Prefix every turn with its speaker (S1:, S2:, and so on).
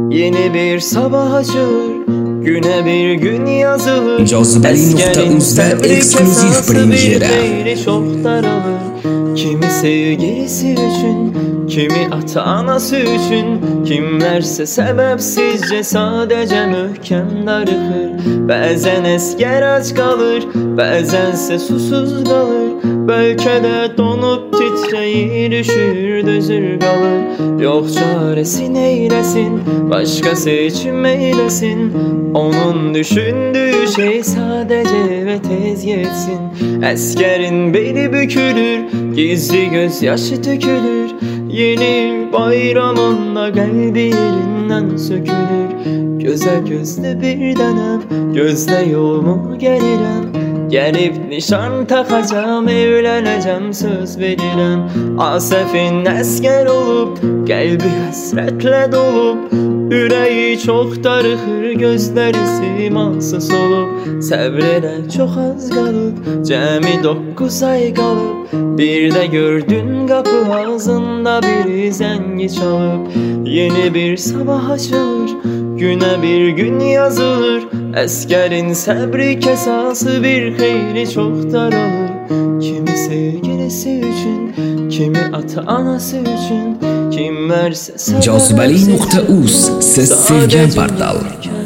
S1: Yeni bir sabah açılır, güne bir gün yazılır.
S2: Cazibeli.uz'da ekskluziv premyera.
S1: Çok daralır. Kimi sevgilisi için, kimi ata anası için, kimlerse sebepsizce sadece mühkem darıkır. Bazen esker aç kalır, bazense susuz kalır. Belki de donup titreyir, üşür düzür kalır. Yok çaresi neylesin, başkası için eylesin. Onun düşündüğü şey sadece ve tez yetsin. Eskerin beli bükülür, gizli gözyaşı dökülür. Yeni bayramında kalbi yerinden sökülür. Göze gözle bir denem, gözle yolumu gelirem. Gelip nişan takacağım, evleneceğim söz verirem. Asefin esker olup, kalbi hasretle dolup. Yüreği çok darıkır, gözleri simansız olup. Sevrede çok az kalıp, cemi 9 ay kalıp. Bir de gördün kapı ağzında bir zengi çalıp. Yeni bir sabah açılır, güne bir gün yazılır. Eskerin sabri kesası bir hayli çok daralır. Kimi sevgilisi için, kimi ata anası için, kim verse
S2: Cazibeli.uz, siz sevgan portal.